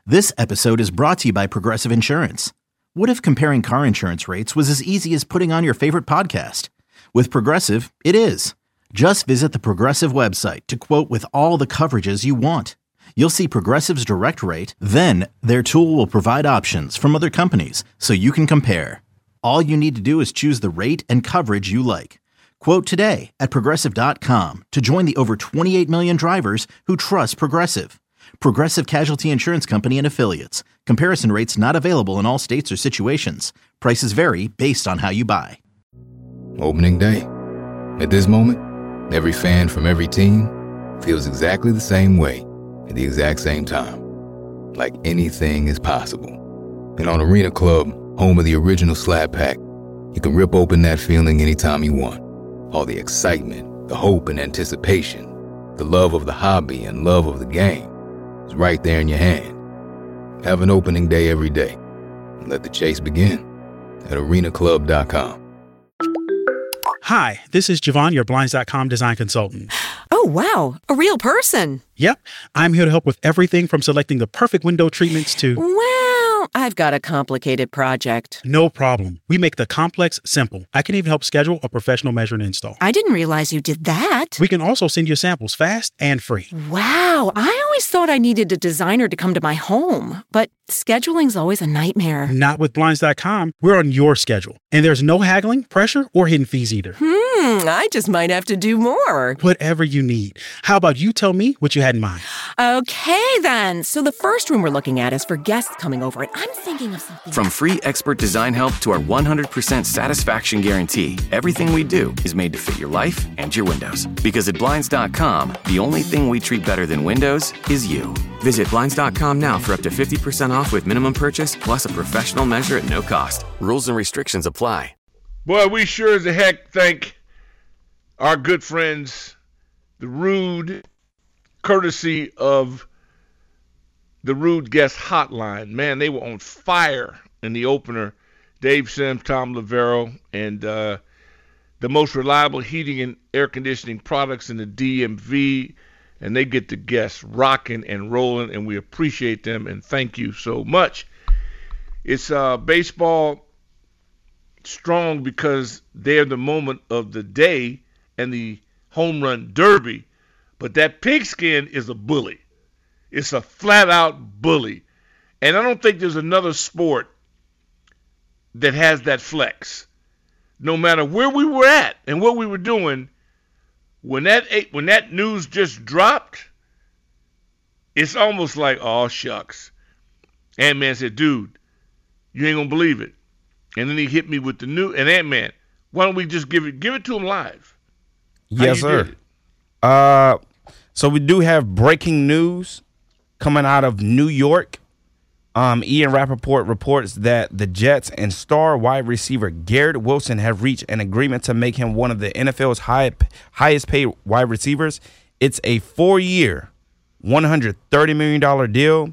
This episode is brought to you by Progressive Insurance. What if comparing car insurance rates was as easy as putting on your favorite podcast? With Progressive, it is. Just visit the Progressive website to quote with all the coverages you want. You'll see Progressive's direct rate, then their tool will provide options from other companies so you can compare. All you need to do is choose the rate and coverage you like. Quote today at Progressive.com to join the over 28 million drivers who trust Progressive. Progressive Casualty Insurance Company and Affiliates. Comparison rates not available in all states or situations. Prices vary based on how you buy. Opening day. At this moment, every fan from every team feels exactly the same way at the exact same time. Like anything is possible. And on Arena Club, home of the original Slap Pack, you can rip open that feeling anytime you want. All the excitement, the hope and anticipation, the love of the hobby and love of the game. It's right there in your hand. Have an opening day every day. And let the chase begin at arenaclub.com. Hi, this is Javon, your Blinds.com design consultant. Oh, wow. A real person. Yep. I'm here to help with everything from selecting the perfect window treatments to... Well, I've got a complicated project. No problem. We make the complex simple. I can even help schedule a professional measure and install. I didn't realize you did that. We can also send you samples fast and free. Wow. I always thought I needed a designer to come to my home, but scheduling's always a nightmare. Not with Blinds.com. We're on your schedule. And there's no haggling, pressure, or hidden fees either. I just might have to do more. Whatever you need. How about you tell me what you had in mind? Okay, then. So the first room we're looking at is for guests coming over, and I'm thinking of something. From free expert design help to our 100% satisfaction guarantee, everything we do is made to fit your life and your windows. Because at Blinds.com, the only thing we treat better than windows is you. Visit Blinds.com now for up to 50% off with minimum purchase plus a professional measure at no cost. Rules and restrictions apply. Boy, we sure as the heck thank our good friends, the Rude, courtesy of the Rude Guest Hotline. Man, they were on fire in the opener. Dave Sims, Tom Lavero, and the most reliable heating and air conditioning products in the DMV. And they get the guests rocking and rolling, and we appreciate them, and thank you so much. It's baseball strong because they're the moment of the day and the home run derby. But that pigskin is a bully. It's a flat-out bully. And I don't think there's another sport that has that flex. No matter where we were at and what we were doing, when that news just dropped, it's almost like, oh, shucks. Ant-Man said, dude, you ain't going to believe it. And then he hit me with the news. And Ant-Man, why don't we just give it to him live? Yes, sir. So we do have breaking news coming out of New York. Ian Rappaport reports that the Jets and star wide receiver Garrett Wilson have reached an agreement to make him one of the NFL's highest paid wide receivers. It's a 4-year, $130 million deal,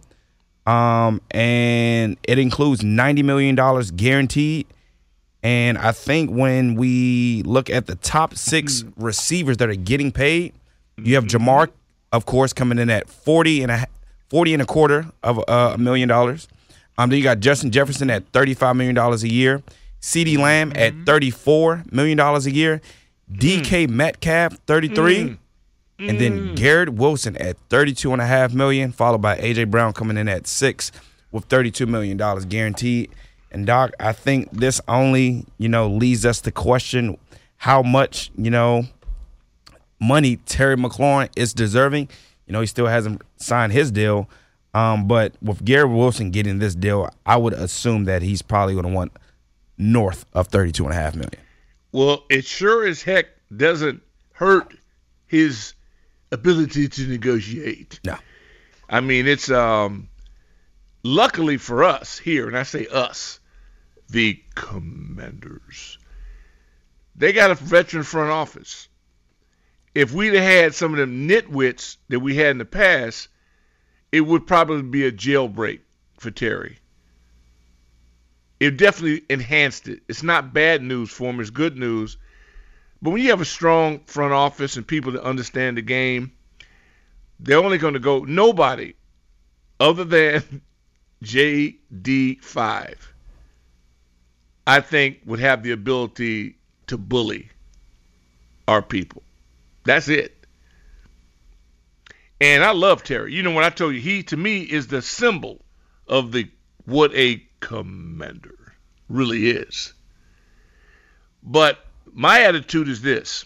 and it includes $90 million guaranteed. And I think when we look at the top 6 receivers that are getting paid, you have Jamar, of course, coming in at 40 and a quarter of $1 million. Then you got Justin Jefferson at $35 million a year. CeeDee Lamb at $34 million a year. DK Metcalf, $33. And then Garrett Wilson at $32.5 million, followed by A.J. Brown coming in at $6 with $32 million guaranteed. And, Doc, I think this only, leads us to question how much, money Terry McLaurin is deserving. He still hasn't signed his deal. But with Garrett Wilson getting this deal, I would assume that he's probably going to want north of $32.5 million. Well, it sure as heck doesn't hurt his ability to negotiate. No. I mean, it's luckily for us here, and I say us, the Commanders, they got a veteran front office. If we'd have had some of them nitwits that we had in the past, it would probably be a jailbreak for Terry. It definitely enhanced it. It's not bad news for him. It's good news. But when you have a strong front office and people that understand the game, they're only going to go, nobody other than JD5, I think, would have the ability to bully our people. That's it. And I love Terry. You know, when I told you, he, to me, is the symbol of what a commander really is. But my attitude is this.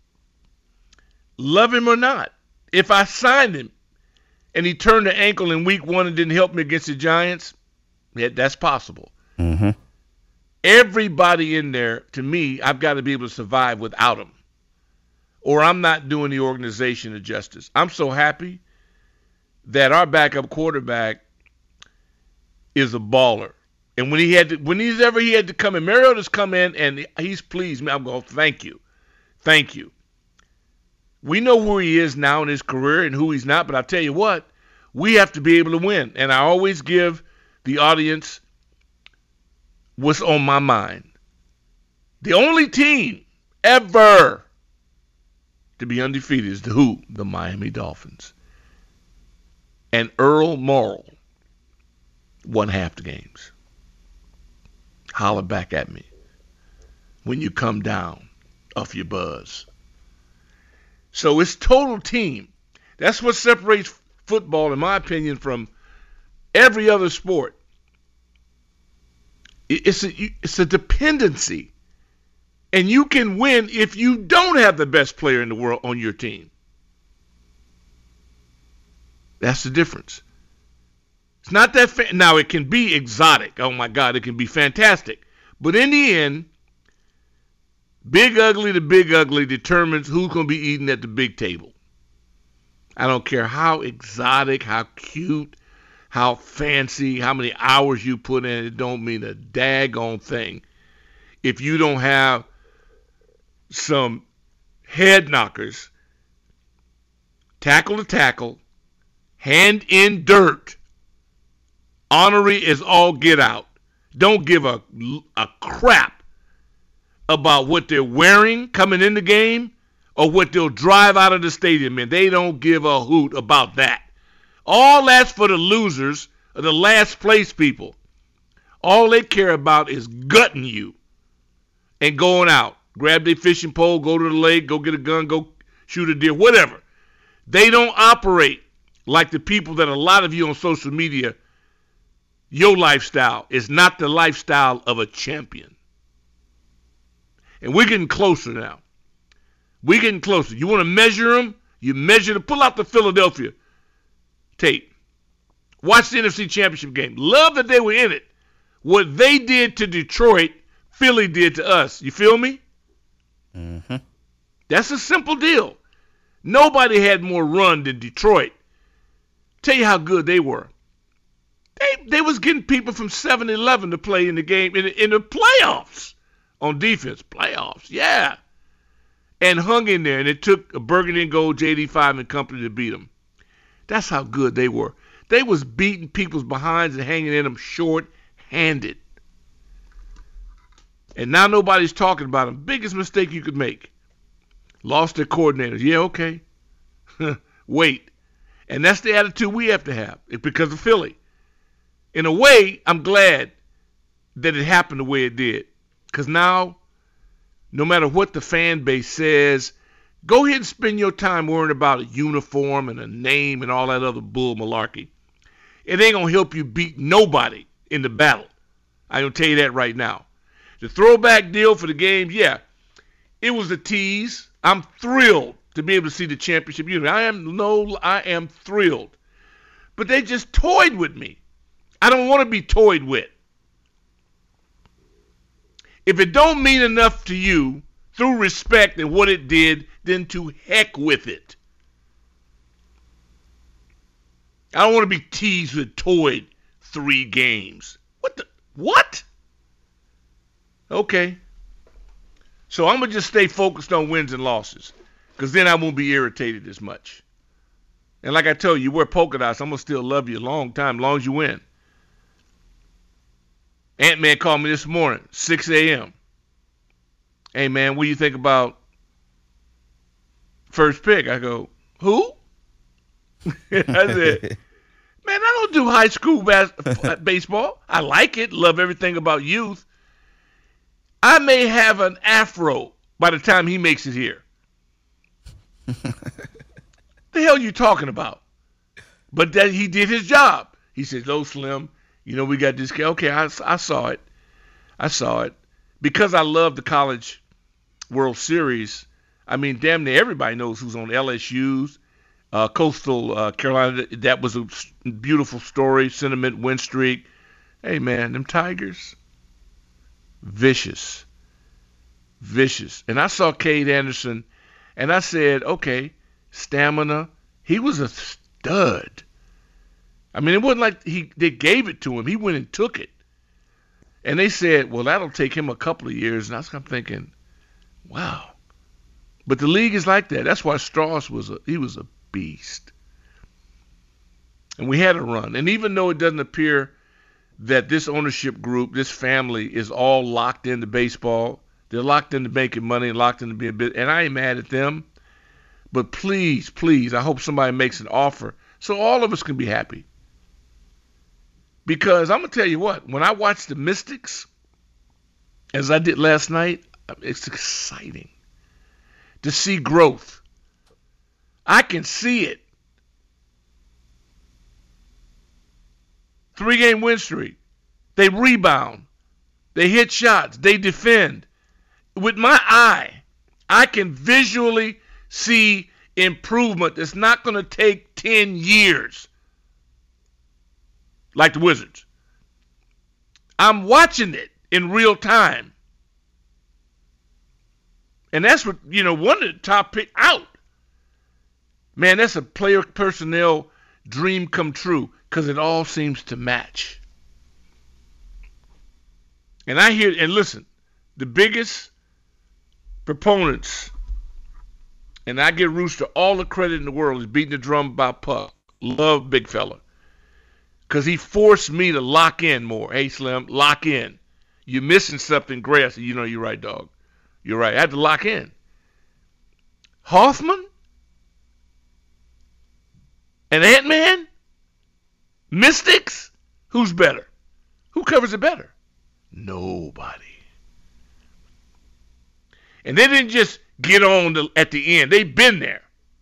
Love him or not, if I signed him and he turned the ankle in week 1 and didn't help me against the Giants, yeah, that's possible. Mm-hmm. Everybody in there, to me, I've got to be able to survive without him, or I'm not doing the organization a justice. I'm so happy that our backup quarterback is a baller. And when he had to come in, Mariota's come in and he's pleased me. I'm going, thank you. Thank you. We know who he is now in his career and who he's not, but I'll tell you what, we have to be able to win. And I always give the audience what's on my mind. The only team ever to be undefeated is the Miami Dolphins. And Earl Morrall won half the games. Holler back at me when you come down off your buzz. So it's total team. That's what separates football, in my opinion, from every other sport. It's a dependency. And you can win if you don't have the best player in the world on your team. That's the difference. It's not that now it can be exotic. Oh my God, it can be fantastic. But in the end, the big ugly determines who's going to be eating at the big table. I don't care how exotic, how cute, how fancy, how many hours you put in. It don't mean a daggone thing if you don't have some head knockers, tackle to tackle, hand in dirt, ornery as all get out. Don't give a crap about what they're wearing coming in the game or what they'll drive out of the stadium in. They don't give a hoot about that. All that's for the losers or the last place people. All they care about is gutting you and going out. Grab their fishing pole, go to the lake, go get a gun, go shoot a deer, whatever. They don't operate like the people that a lot of you on social media, your lifestyle is not the lifestyle of a champion. And we're getting closer now. We're getting closer. You want to measure them? You measure them. Pull out the Philadelphia tape. Watch the NFC Championship game. Love that they were in it. What they did to Detroit, Philly did to us. You feel me? Mm-hmm. That's a simple deal. Nobody had more run than Detroit. Tell you how good they were. They was getting people from 7-Eleven to play in the game, in the playoffs on defense. Playoffs, yeah. And hung in there, and it took a burgundy and gold JD5 and company to beat them. That's how good they were. They was beating people's behinds and hanging in them short-handed. And now nobody's talking about them. Biggest mistake you could make. Lost their coordinators. Yeah, okay. Wait. And that's the attitude we have to have. It's because of Philly. In a way, I'm glad that it happened the way it did. Because now, no matter what the fan base says, go ahead and spend your time worrying about a uniform and a name and all that other bull malarkey. It ain't going to help you beat nobody in the battle. I'm going to tell you that right now. The throwback deal for the game, yeah, it was a tease. I'm thrilled to be able to see the championship unit. I am thrilled. But they just toyed with me. I don't want to be toyed with. If it don't mean enough to you through respect and what it did, then to heck with it. I don't want to be teased with toyed 3 games. What? Okay. So I'm going to just stay focused on wins and losses because then I won't be irritated as much. And like I told you, you wear polka dots, I'm going to still love you a long time, as long as you win. Ant-Man called me this morning, 6 a.m. Hey, man, what do you think about first pick? I go, who? I said, Man, I don't do high school baseball. I like it, love everything about youth. I may have an afro by the time he makes it here. The hell you talking about? But that he did his job. He said, "Oh, Slim, we got this guy." Okay, I saw it. I saw it. Because I love the College World Series, I mean, damn near everybody knows who's on LSU's. Coastal Carolina, that was a beautiful story, sentiment, win streak. Hey, man, them Tigers, vicious. And I saw Cade Anderson, and I said, okay, stamina. He was a stud. I mean, it wasn't like they gave it to him. He went and took it. And they said, well, that'll take him a couple of years. And I was kind of thinking, wow. But the league is like that. That's why Strauss was a beast. And we had a run. And even though it doesn't appear that this ownership group, this family, is all locked into baseball, they're locked into making money and locked into being big. And I ain't mad at them. But please, I hope somebody makes an offer so all of us can be happy. Because I'm going to tell you what, when I watch the Mystics, as I did last night, it's exciting to see growth. I can see it. 3-game win streak. They rebound. They hit shots. They defend. With my eye, I can visually see improvement that's not going to take 10 years like the Wizards. I'm watching it in real time. And that's what, one of the top pick out. Man, that's a player personnel dream come true because it all seems to match. And I hear, and listen, the biggest proponents, and I give Rooster all the credit in the world, is beating the drum about Puck. Love big fella. Because he forced me to lock in more. Hey, Slim, lock in. You're missing something great. I said, you're right, dog. You're right. I had to lock in. Hoffman? And Ant-Man? Mystics? Who's better? Who covers it better? Nobody. And they didn't just get on at the end. They've been there.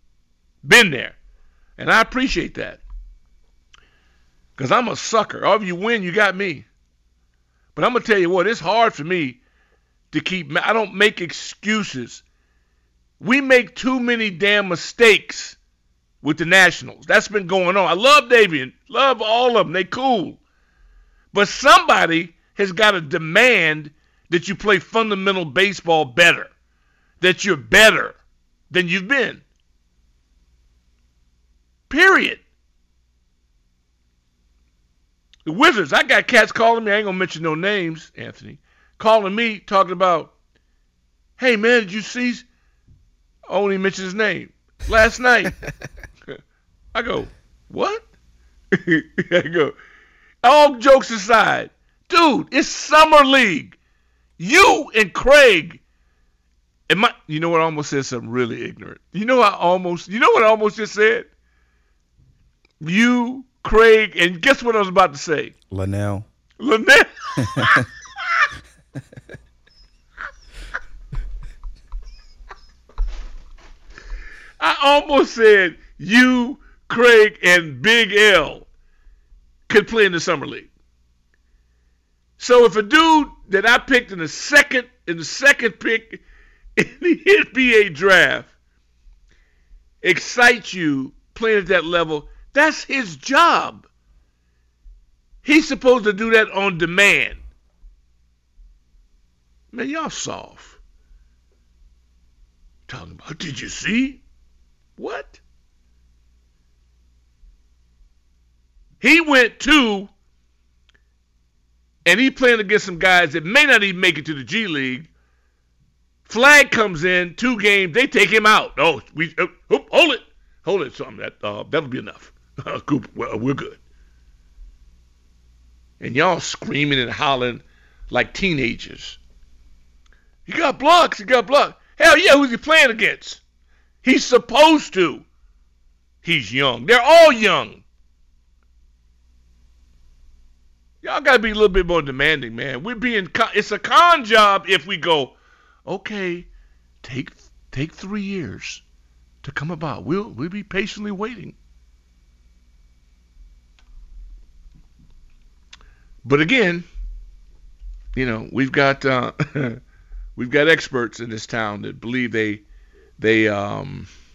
And I appreciate that. Because I'm a sucker. If you win, you got me. But I'm going to tell you what, it's hard for me to I don't make excuses. We make too many damn mistakes with the Nationals. That's been going on. I love Davian. Love all of them. They cool. But somebody has got to demand that you play fundamental baseball better. That you're better than you've been. Period. The Wizards, I got cats calling me, I ain't going to mention no names, Anthony, calling me, talking about, hey, man, did you see? I only mentioned his name. Last night. I go, what? I go, all jokes aside, dude, it's Summer League. You and Craig, you know what, I almost said something really ignorant. You know what I almost just said? You, Craig, and guess what I was about to say? Linnell. I almost said you, Craig, and Big L could play in the Summer League. So if a dude that I picked in the second pick in the NBA draft excites you playing at that level, that's his job. He's supposed to do that on demand. Man, y'all soft. Talking about, did you see? What? He went to, and he playing against some guys that may not even make it to the G League. Flag comes in, 2 games, they take him out. Oh, hold it. Something that'll be enough. Cooper, well, we're good. And y'all screaming and hollering like teenagers. He got blocks. Hell yeah, who's he playing against? He's supposed to. He's young. They're all young. Y'all got to be a little bit more demanding, man. It's a con job if we go, okay, take 3 years to come about. We'll be patiently waiting. But again, we've got experts in this town that believe they got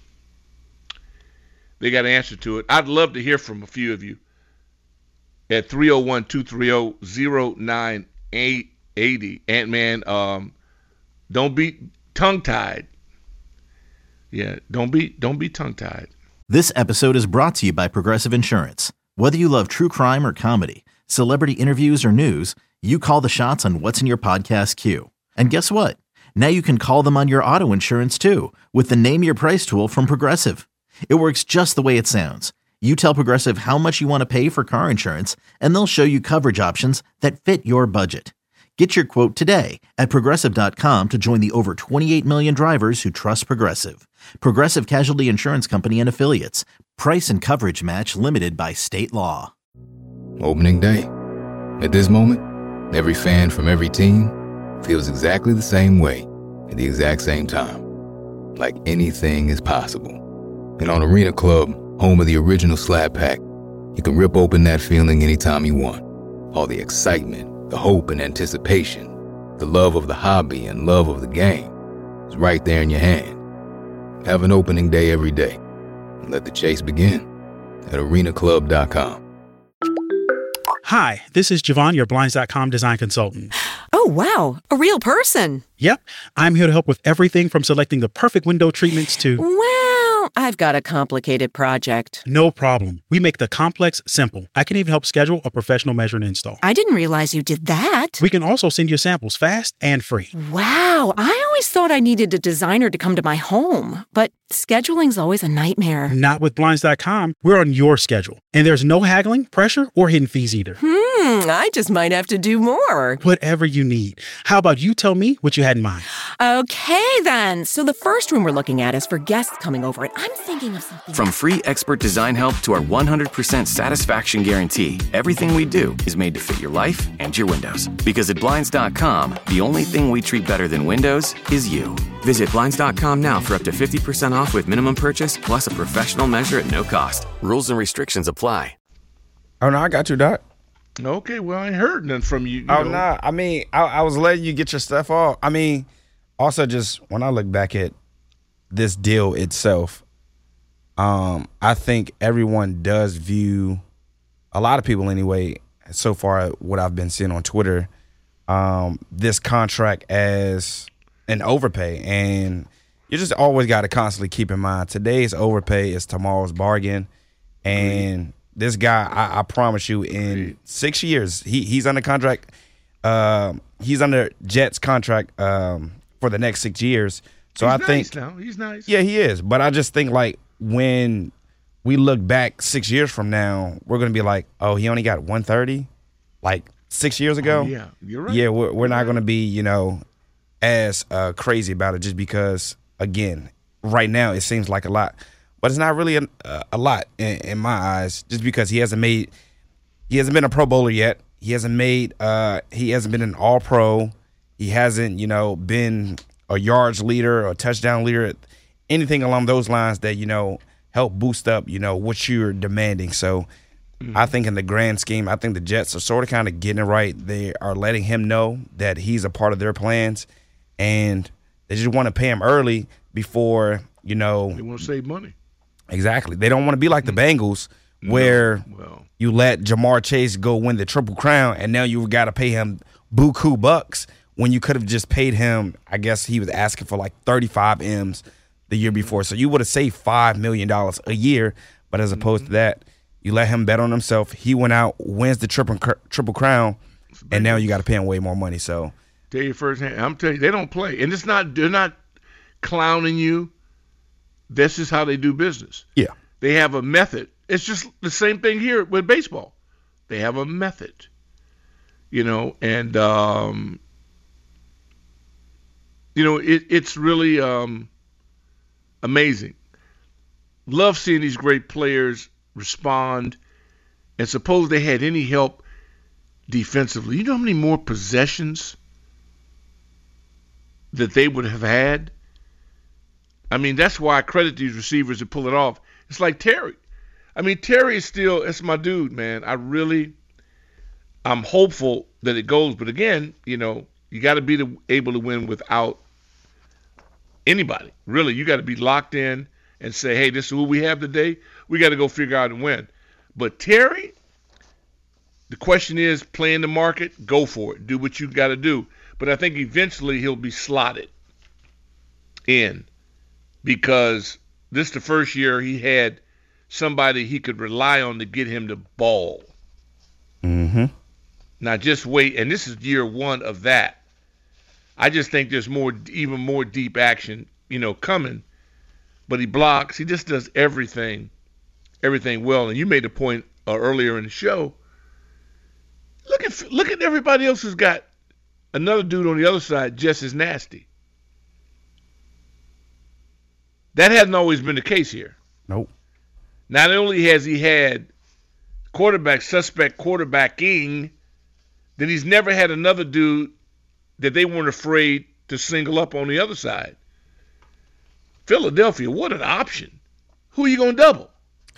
an answer to it. I'd love to hear from a few of you at 301-230-0980. Ant-Man, don't be tongue-tied. Yeah, don't be tongue-tied. This episode is brought to you by Progressive Insurance. Whether you love true crime or comedy, celebrity interviews or news, you call the shots on what's in your podcast queue. And guess what? Now you can call them on your auto insurance too with the Name Your Price tool from Progressive. It works just the way it sounds. You tell Progressive how much you want to pay for car insurance, and they'll show you coverage options that fit your budget. Get your quote today at Progressive.com to join the over 28 million drivers who trust Progressive. Progressive Casualty Insurance Company and Affiliates. Price and coverage match limited by state law. Opening day. At this moment, every fan from every team feels exactly the same way at the exact same time. Like anything is possible. And on Arena Club, home of the original Slab Pack, you can rip open that feeling anytime you want. All the excitement, the hope and anticipation, the love of the hobby and love of the game is right there in your hand. Have an opening day every day. And let the chase begin at arenaclub.com. Hi, this is Javon, your Blinds.com design consultant. Oh, wow. A real person. Yep, I'm here to help with everything from selecting the perfect window treatments to... Well, I've got a complicated project. No problem. We make the complex simple. I can even help schedule a professional measure and install. I didn't realize you did that. We can also send you samples fast and free. Wow, I always thought I needed a designer to come to my home, but scheduling's always a nightmare. Not with Blinds.com. We're on your schedule. And there's no haggling, pressure, or hidden fees either. I just might have to do more. Whatever you need. How about you tell me what you had in mind? Okay, then. So the first room we're looking at is for guests coming over, and I'm thinking of something. From free expert design help to our 100% satisfaction guarantee, everything we do is made to fit your life and your windows. Because at Blinds.com, the only thing we treat better than windows is you. Visit Blinds.com now for up to 50% off with minimum purchase plus a professional measure at no cost. Rules and restrictions apply. Oh, no, I got you, Doc. Okay, well, I ain't heard nothing from you. Nah. I mean, I was letting you get your stuff off. I mean, also just when I look back at this deal itself, I think everyone does view, a lot of people anyway, so far what I've been seeing on Twitter, this contract as an overpay. And you just always got to constantly keep in mind, today's overpay is tomorrow's bargain. And this guy, I promise you, in 6 years, he's under contract. He's under Jets contract for the next 6 years. So he's I think nice now. He's nice. Yeah, he is. But I just think like when we look back 6 years from now, we're gonna be like, oh, he only got 130, like 6 years ago. Yeah, you're right. Yeah, we're not gonna be as crazy about it just because again, right now it seems like a lot. But it's not really a lot in my eyes, just because he hasn't been a Pro Bowler yet. He hasn't been an All-Pro. He hasn't, been a yards leader or a touchdown leader, anything along those lines that, help boost up, what you're demanding. So I think in the grand scheme, I think the Jets are sort of kind of getting it right. They are letting him know that he's a part of their plans, and they just want to pay him early before, They want to save money. Exactly. They don't want to be like the Bengals where you let Jamar Chase go win the Triple Crown and now you've got to pay him buku bucks when you could have just paid him, I guess he was asking for like 35 M's the year before. So you would have saved $5 million a year. But as opposed to that, you let him bet on himself. He went out, wins the Triple Crown, and now you got to pay him way more money. So tell you firsthand, I'm telling you, they don't play. And they're not clowning you. This is how they do business. Yeah. They have a method. It's just the same thing here with baseball. They have a method, and, it's really amazing. Love seeing these great players respond. And suppose they had any help defensively. You know how many more possessions that they would have had? I mean, that's why I credit these receivers to pull it off. It's like Terry. I mean, Terry is still, it's my dude, man. I'm hopeful that it goes. But again, you got to be able to win without anybody. Really, you got to be locked in and say, hey, this is who we have today. We got to go figure out and win. But Terry, the question is, play in the market, go for it. Do what you got to do. But I think eventually he'll be slotted in because this is the first year he had somebody he could rely on to get him the ball. Mm-hmm. Now just wait, and this is year one of that. I just think there's even more deep action, coming. But he blocks. He just does everything well. And you made a point earlier in the show. Look at everybody else who's got another dude on the other side just as nasty. That hasn't always been the case here. Nope. Not only has he had suspect quarterbacking, then he's never had another dude that they weren't afraid to single up on the other side. Philadelphia, what an option. Who are you going to double?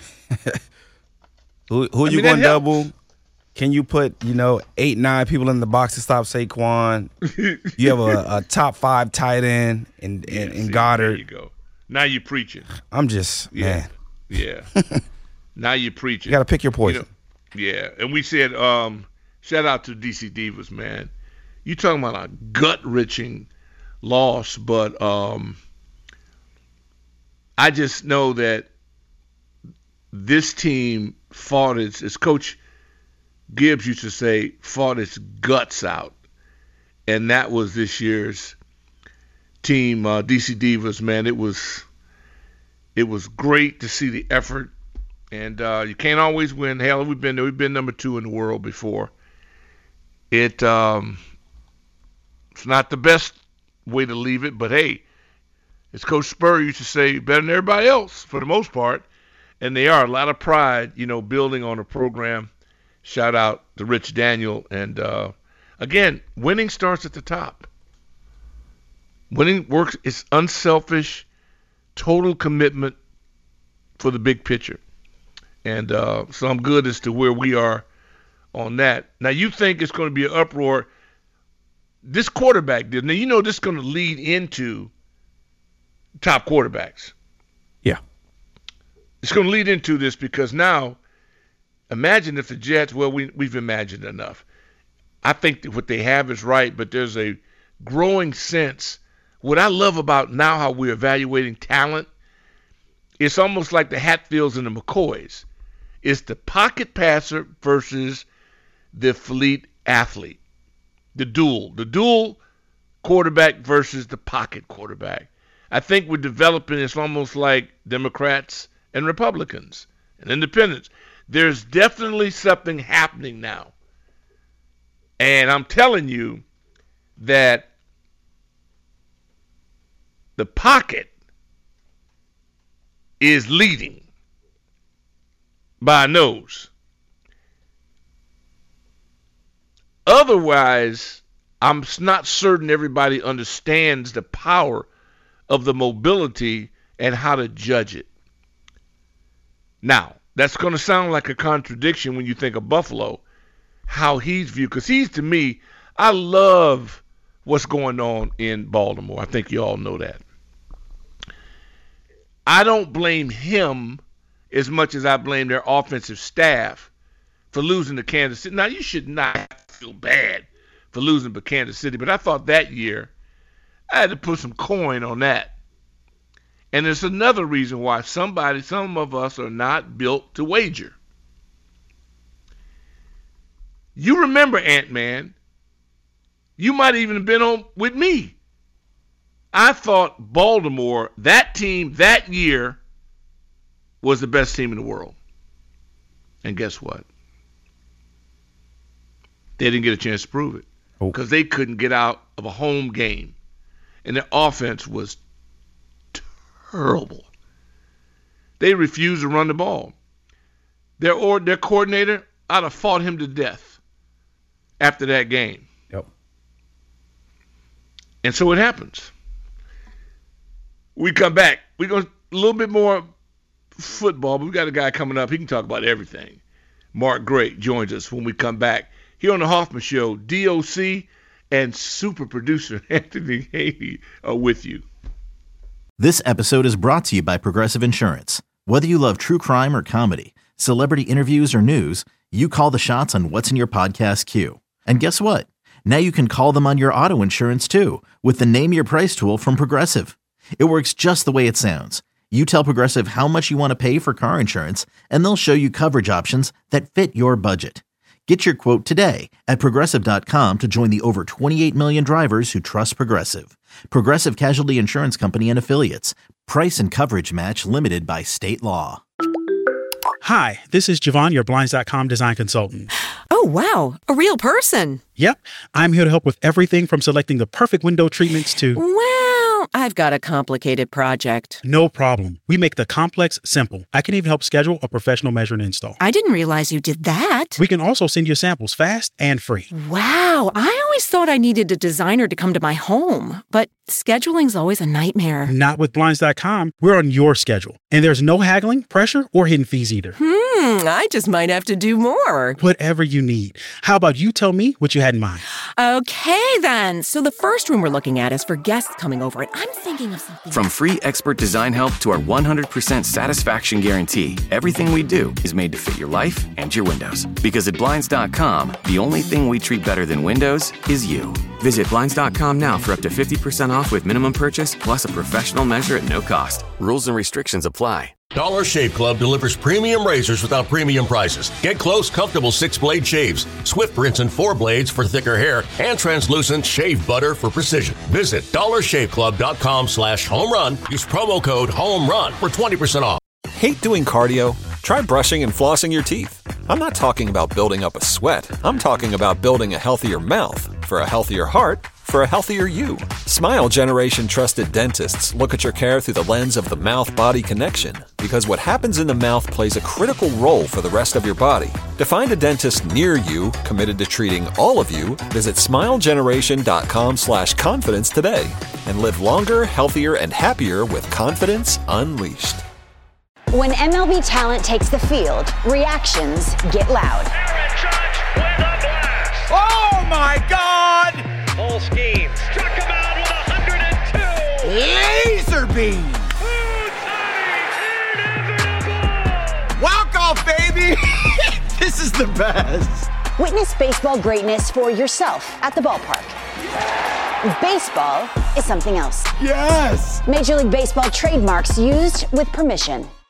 Who are you going to double? Can you put, 8, 9 people in the box to stop Saquon? You have a top 5 tight end in Goddard. There you go. Now you're preaching. I'm just, man. Yeah. Now you're preaching. You got to pick your poison. Yeah. And we said, shout out to DC Divas, man. You talking about a gut-wrenching loss, but I just know that this team fought as Coach Gibbs used to say, fought its guts out. And that was this year's team, DC Divas, man. It was great to see the effort. And you can't always win. Hell, we've been there. We've been number 2 in the world before. It's not the best way to leave it, but hey, as Coach Spur used to say, better than everybody else for the most part. And they are. A lot of pride, building on a program. Shout out to Rich Daniel. And again, winning starts at the top. Winning works. It's unselfish, total commitment for the big picture. And so I'm good as to where we are on that. Now, you think it's going to be an uproar. This quarterback did. Now, this is going to lead into top quarterbacks. Yeah. It's going to lead into this because now, imagine if the Jets, well, we've imagined enough. I think that what they have is right, but there's a growing sense. What I love about now how we're evaluating talent, it's almost like the Hatfields and the McCoys. It's the pocket passer versus the fleet athlete. The dual quarterback versus the pocket quarterback. I think we're developing, it's almost like Democrats and Republicans and independents. There's definitely something happening now. And I'm telling you that the pocket is leading by a nose. Otherwise, I'm not certain everybody understands the power of the mobility and how to judge it. Now, that's going to sound like a contradiction when you think of Buffalo, how he's viewed. Because he's, to me, I love what's going on in Baltimore. I think you all know that. I don't blame him as much as I blame their offensive staff for losing to Kansas City. Now, you should not feel bad for losing to Kansas City, but I thought that year I had to put some coin on that. And there's another reason why some of us are not built to wager. You remember Ant-Man. You might even have been on with me. I thought Baltimore, that team, that year, was the best team in the world. And guess what? They didn't get a chance to prove it because they couldn't get out of a home game. And their offense was terrible. They refused to run the ball. Their coordinator, I'd have fought him to death. after that game. Yep. And so it happens. We come back. We're going to a little bit more football, but we got a guy coming up. He can talk about everything. Mark Gray joins us when we come back here on the Hoffman Show. DOC and super producer Anthony Haney are with you. This episode is brought to you by Progressive Insurance. Whether you love true crime or comedy, celebrity interviews or news, you call the shots on what's in your podcast queue. And guess what? Now you can call them on your auto insurance too with the Name Your Price tool from Progressive. It works just the way it sounds. You tell Progressive how much you want to pay for car insurance, and they'll show you coverage options that fit your budget. Get your quote today at Progressive.com to join the over 28 million drivers who trust Progressive. Progressive Casualty Insurance Company and Affiliates. Price and coverage match limited by state law. Hi, this is Javon, your Blinds.com design consultant. Oh, wow. A real person. Yep, I'm here to help with everything from selecting the perfect window treatments to... Well, I've got a complicated project. No problem. We make the complex simple. I can even help schedule a professional measure and install. I didn't realize you did that. We can also send you samples fast and free. Wow, I always thought I needed a designer to come to my home, but scheduling's always a nightmare. Not with Blinds.com. We're on your schedule. And there's no haggling, pressure, or hidden fees either. I just might have to do more. Whatever you need. How about you tell me what you had in mind? Okay, then. So the first room we're looking at is for guests coming over, and I'm thinking of something. From free expert design help to our 100% satisfaction guarantee, everything we do is made to fit your life and your windows. Because at Blinds.com, the only thing we treat better than windows is you. Visit Blinds.com now for up to 50% off with minimum purchase plus a professional measure at no cost. Rules and restrictions apply. Dollar Shave Club delivers premium razors without premium prices. Get close, comfortable 6-blade shaves, swift rinse and 4 blades for thicker hair, and translucent shave butter for precision. Visit dollarshaveclub.com/home-run. Use promo code HOME-RUN for 20% off. Hate doing cardio? Try brushing and flossing your teeth. I'm not talking about building up a sweat. I'm talking about building a healthier mouth for a healthier heart for a healthier you. Smile Generation trusted dentists look at your care through the lens of the mouth-body connection, because what happens in the mouth plays a critical role for the rest of your body. To find a dentist near you committed to treating all of you, visit smilegeneration.com/confidence today and live longer, healthier, and happier with confidence unleashed. When MLB talent takes the field, reactions get loud. Aaron Judge with a blast. Oh my God! Full scheme. Struck him out with 102. Laser beam. Walk off, baby. This is the best. Witness baseball greatness for yourself at the ballpark. Baseball is something else. Yes. Major League Baseball trademarks used with permission.